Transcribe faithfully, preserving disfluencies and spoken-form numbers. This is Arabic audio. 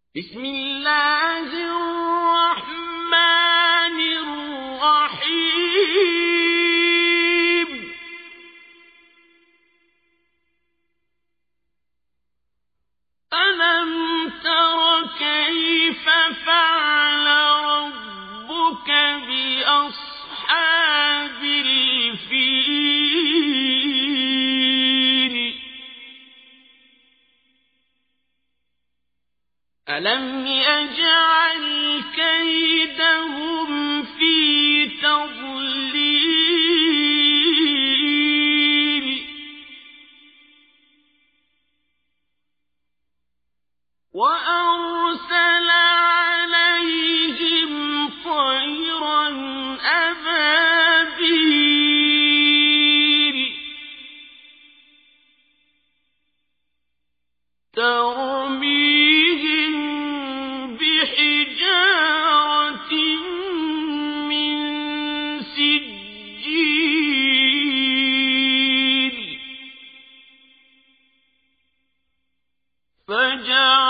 بسم الله الرحمن الرحيم ألم تر كيف فعل ربك بأصحاب الفيل ألم يجعل كيدهم في تضليل وأرسل عليهم طيرا أبابيل ترميهم بحجارة من سجيل فجعل